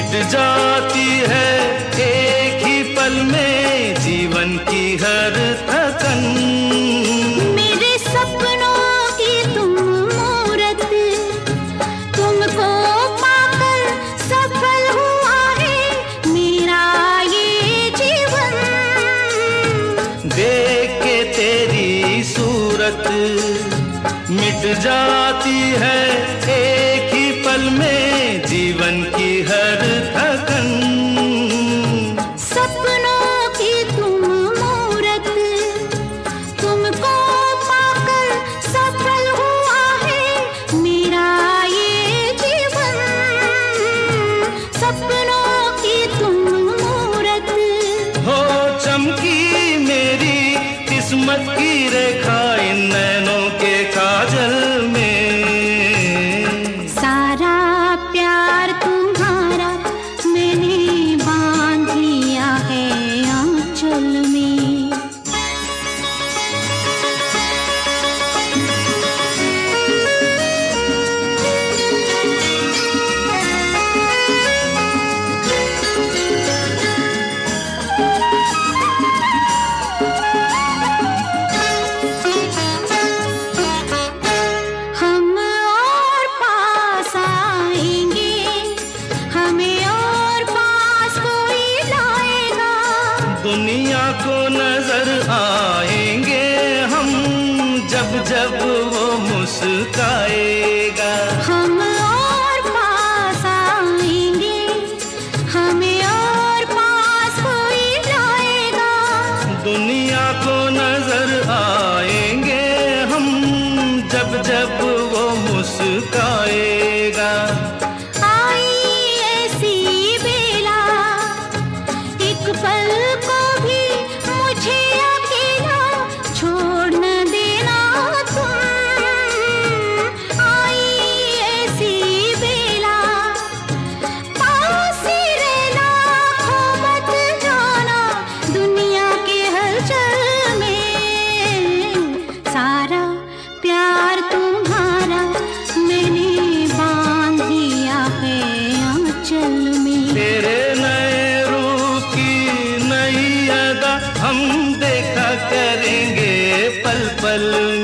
मिट जाती है एक ही पल में जीवन की हर थकन। मेरे सपनों की तुम मूरत, तुमको पाकर सफल हुआ है मेरा ये जीवन। देख के तेरी सूरत मिट जाती है एक ही पल में जीवन की हर थकन। सपनों की तुम मूरत, तुमको पाकर सफल हुआ है मेरा ये जीवन। सपनों की तुम मूरत हो चमकी मेरी किस्मत की रेखा इन नैनों के काजल में। सारा प्यार तुम्हारा मैंने बांध लिया है आंचल में। हम और पास आएंगे, हमें और पास कोई लाएगा। दुनिया को नजर आएंगे हम जब जब वो मुस्काएगा। हम और पास आएंगे, हमें और पास कोई लाएगा। दुनिया को नजर आएंगे हम जब जब वो मुस्काएगा। आई ऐसी बेला, एक पल को भी मुझे अकेला छोड़ न देना तुम। आई ऐसी बेला, पास ही रहना, खो मत जाना दुनिया के हलचल में। सारा प्यार तुम्हारा मैंने बांध लिया है आंचल में। तेरे नए रूप की नई अदा हम देखा करेंगे पल पल